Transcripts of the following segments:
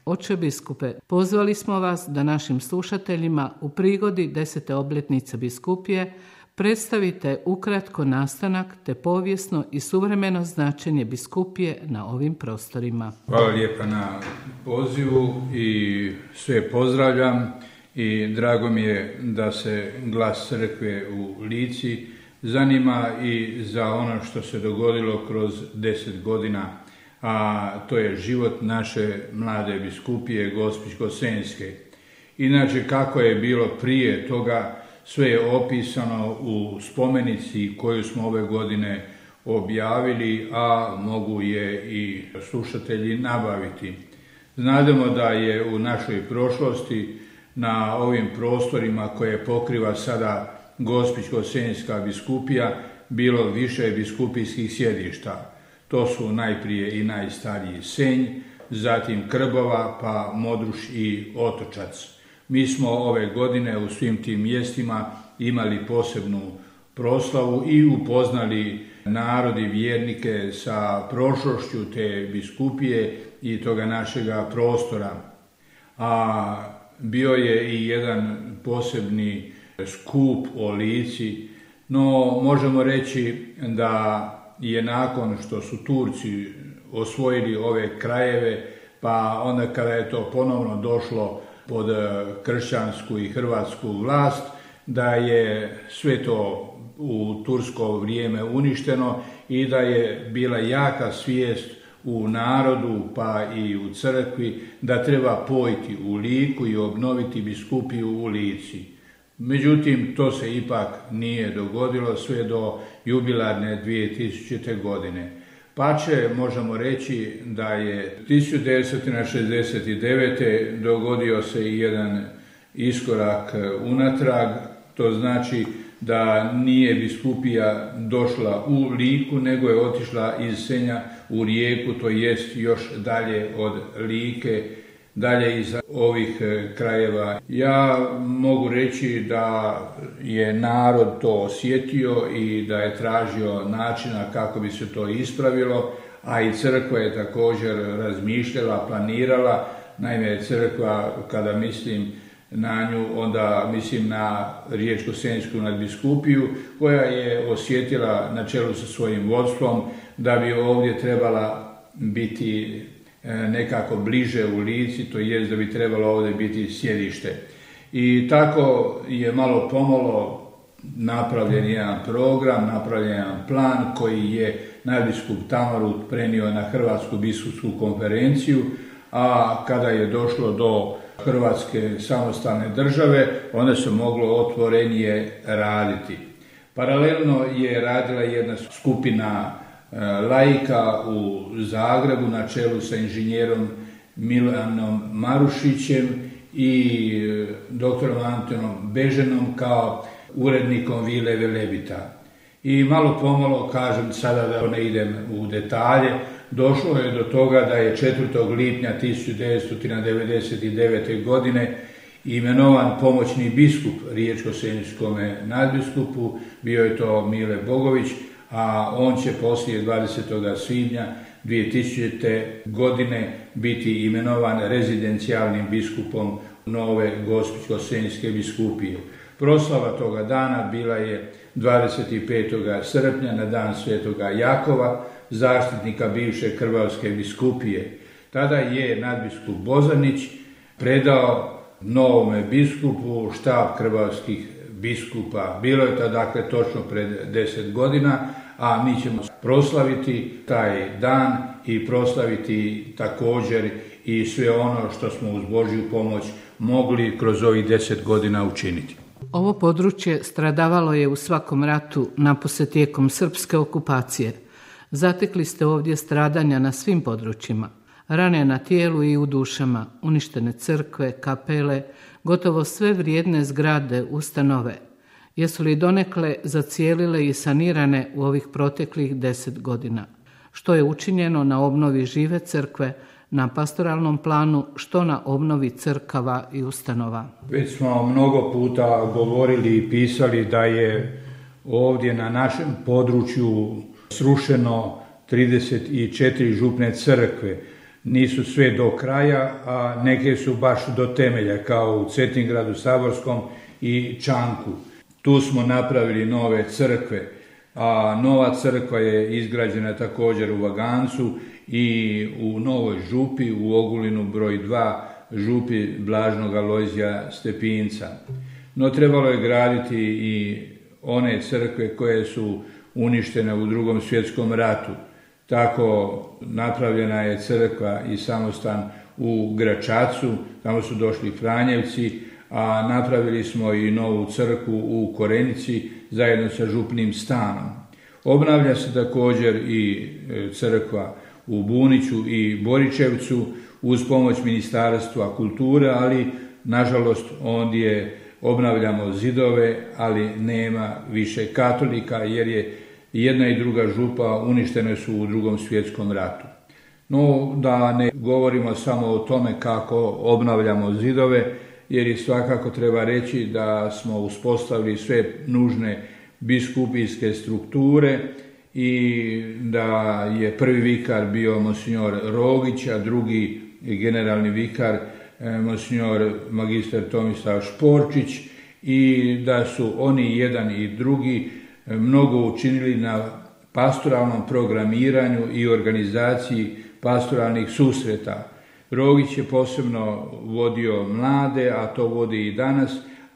Oče biskupe, pozvali smo vas da našim slušateljima u prigodi 10. obljetnice biskupije predstavite ukratko nastanak te povijesno i suvremeno značenje biskupije na ovim prostorima. Hvala lijepa na pozivu i sve pozdravljam i drago mi je da se glas crkve u Lici zanima i za ono što se dogodilo kroz 10 godina, a to je život naše mlade biskupije Gospićko-senjske. Inače, kako je bilo prije toga, sve je opisano u spomenici koju smo ove godine objavili, a mogu je i slušatelji nabaviti. Znademo da je u našoj prošlosti na ovim prostorima koje pokriva sada Gospićko-senjska biskupija bilo više biskupijskih sjedišta. To su najprije i najstariji Senj, zatim Krbova, pa Modruš i Otočac. Mi smo ove godine u svim tim mjestima imali posebnu proslavu i upoznali narod i vjernike sa prošlošću te biskupije i toga našega prostora. A bio je i jedan posebni skup o Lici, no možemo reći da je nakon što su Turci osvojili ove krajeve, pa onda kada je to ponovno došlo pod kršćansku i hrvatsku vlast, da je sve to u tursko vrijeme uništeno i da je bila jaka svijest u narodu pa i u crkvi da treba pojiti u Liku i obnoviti biskupiju u Lici. Međutim, to se ipak nije dogodilo sve do jubilarne 2000. godine. Pače, možemo reći da je 1969. dogodio se i jedan iskorak unatrag, to znači da nije biskupija došla u Liku, nego je otišla iz Senja u Rijeku, to jest još dalje od Like, dalje iz ovih krajeva. Ja mogu reći da je narod to osjetio i da je tražio načina kako bi se to ispravilo, a i crkva je također razmišljala, planirala. Naime, crkva, kada mislim na nju, onda mislim na Riječko-senjsku nadbiskupiju, koja je osjetila na čelu sa svojim vodstvom da bi ovdje trebala biti nekako bliže u Lici, to jest da bi trebalo ovdje biti sjedište. I tako je malo pomalo napravljen jedan program, napravljen jedan plan koji je nadbiskup Tamarut prenio na Hrvatsku biskupsku konferenciju, a kada je došlo do Hrvatske samostalne države, onda se moglo otvorenije raditi. Paralelno je radila jedna skupina laika u Zagrebu na čelu sa inženjerom Milanom Marušićem i doktorom Antonom Beženom kao urednikom Vile Velebita. I malo pomalo, kažem sada da ne idem u detalje, došlo je do toga da je 4. lipnja 1999. godine imenovan pomoćni biskup Riječko-senjskome nadbiskupu, bio je to Mile Bogović, a on će poslije 20. svibnja 2000. godine biti imenovan rezidencijalnim biskupom nove Gospićko-senjske biskupije. Proslava toga dana bila je 25. srpnja na dan Svetoga Jakova, zaštitnika bivše Krvavske biskupije. Tada je nadbiskup Bozanić predao novome biskupu štab krvavskih biskupa. Bilo je to dakle točno pred 10 godina, a mi ćemo proslaviti taj dan i proslaviti također i sve ono što smo uz Božju pomoć mogli kroz ovih 10 godina učiniti. Ovo područje stradavalo je u svakom ratu, napose tijekom srpske okupacije. Zatekli ste ovdje stradanja na svim područjima. Rane na tijelu i u dušama, uništene crkve, kapele, gotovo sve vrijedne zgrade, ustanove. Jesu li donekle zacijelile i sanirane u ovih proteklih 10 godina? Što je učinjeno na obnovi žive crkve, na pastoralnom planu, što na obnovi crkava i ustanova? Već smo mnogo puta govorili i pisali da je ovdje na našem području srušeno 34 župne crkve, nisu sve do kraja, a neke su baš do temelja, kao u Cetingradu Saborskom i Čanku. Tu smo napravili nove crkve, a nova crkva je izgrađena također u Vagancu i u Novoj Župi, u Ogulinu broj 2, župi Blažnog Alojzija Stepinca. No trebalo je graditi i one crkve koje su uništene u Drugom svjetskom ratu. Tako napravljena je crkva i samostan u Gračacu, tamo su došli Franjevci, a napravili smo i novu crkvu u Korenici zajedno sa župnim stanom. Obnavlja se također i crkva u Buniću i Boričevcu uz pomoć Ministarstva kulture, ali nažalost ondje obnavljamo zidove, ali nema više katolika jer je jedna i druga župa uništene su u Drugom svjetskom ratu. No, da ne govorimo samo o tome kako obnavljamo zidove, jer je svakako treba reći da smo uspostavili sve nužne biskupijske strukture i da je prvi vikar bio monsignor Rogić, a drugi generalni vikar monsignor magistar Tomislav Šporčić i da su oni jedan i drugi mnogo učinili na pastoralnom programiranju i organizaciji pastoralnih susreta. Rogić je posebno vodio mlade, a to vodi i danas,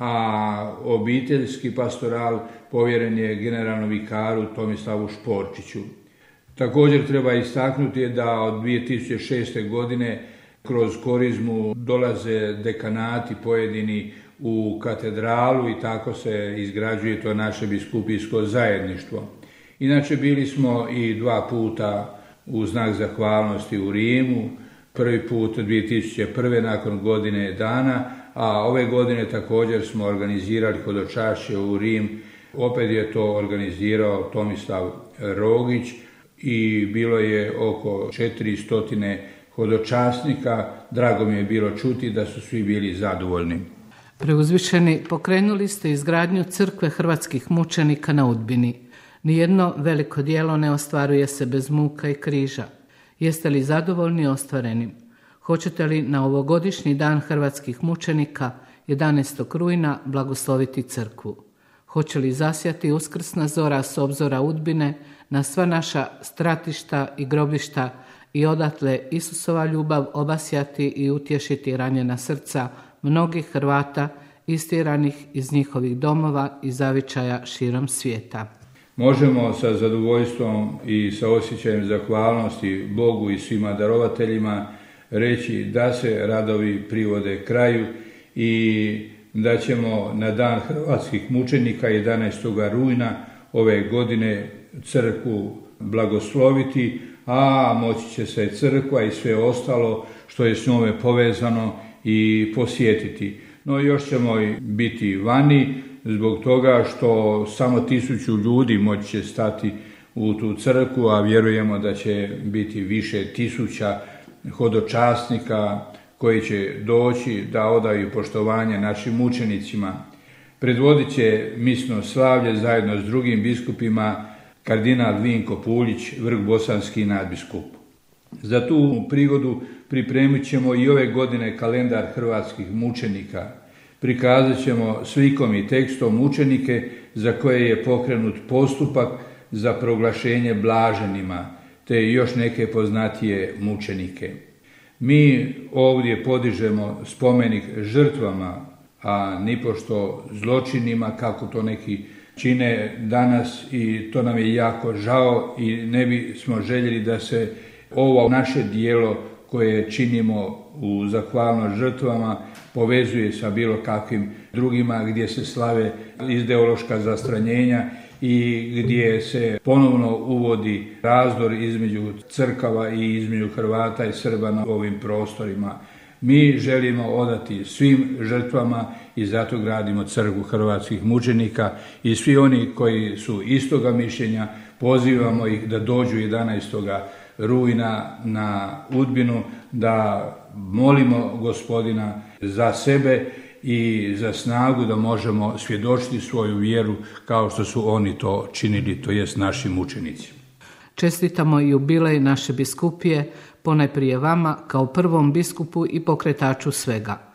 a obiteljski pastoral povjeren je generalnom vikaru Tomislavu Šporčiću. Također treba istaknuti da od 2006. godine kroz korizmu dolaze dekanati pojedini u katedralu i tako se izgrađuje to naše biskupijsko zajedništvo. Inače bili smo i 2 puta u znak zahvalnosti u Rimu, prvi put 2001. nakon godine dana, a ove godine također smo organizirali hodočašće u Rim. Opet je to organizirao Tomislav Rogić i bilo je oko 400 hodočasnika. Drago mi je bilo čuti da su svi bili zadovoljni. Preuzvišeni, pokrenuli ste izgradnju crkve hrvatskih mučenika na Udbini. Nijedno veliko djelo ne ostvaruje se bez muka i križa. Jeste li zadovoljni ostvarenim? Hoćete li na ovogodišnji dan hrvatskih mučenika 11. rujna blagosloviti crkvu? Hoće li zasjati uskrsna zora s obzora Udbine na sva naša stratišta i grobišta i odatle Isusova ljubav obasjati i utješiti ranjena srca mnogih Hrvata istjeranih iz njihovih domova i zavičaja širom svijeta? Možemo sa zadovoljstvom i sa osjećajem zahvalnosti Bogu i svima darovateljima reći da se radovi privode kraju i da ćemo na dan hrvatskih mučenika 11. rujna ove godine crkvu blagosloviti, a moći će se crkva i sve ostalo što je s njome povezano i posjetiti. No još ćemo biti vani zbog toga što samo 1000 ljudi moći će stati u tu crkvu, a vjerujemo da će biti više tisuća hodočasnika koji će doći da odaju poštovanje našim mučenicima. Predvodit će misno slavlje zajedno s drugim biskupima kardinal Vinko Puljić, vrhbosanski nadbiskup. Za tu prigodu pripremit ćemo i ove godine kalendar hrvatskih mučenika. Prikazat ćemo slikom i tekstom mučenike za koje je pokrenut postupak za proglašenje blaženima, te još neke poznatije mučenike. Mi ovdje podižemo spomenik žrtvama, a nipošto zločinima, kako to neki čine danas, i to nam je jako žao i ne bismo željeli da se ovo naše dijelo koje činimo u zahvalnost žrtvama povezuje sa bilo kakvim drugima gdje se slave ideološka zastranjenja i gdje se ponovno uvodi razdor između crkava i između Hrvata i Srba na ovim prostorima. Mi želimo odati svim žrtvama i zato gradimo crkvu hrvatskih mučenika i svi oni koji su istoga mišljenja pozivamo ih da dođu 11. rujna na Udbinu, da molimo Gospodina za sebe i za snagu da možemo svjedočiti svoju vjeru kao što su oni to činili, to jest naši mučenici. Čestitamo jubilej naše biskupije, ponajprije vama kao prvom biskupu i pokretaču svega.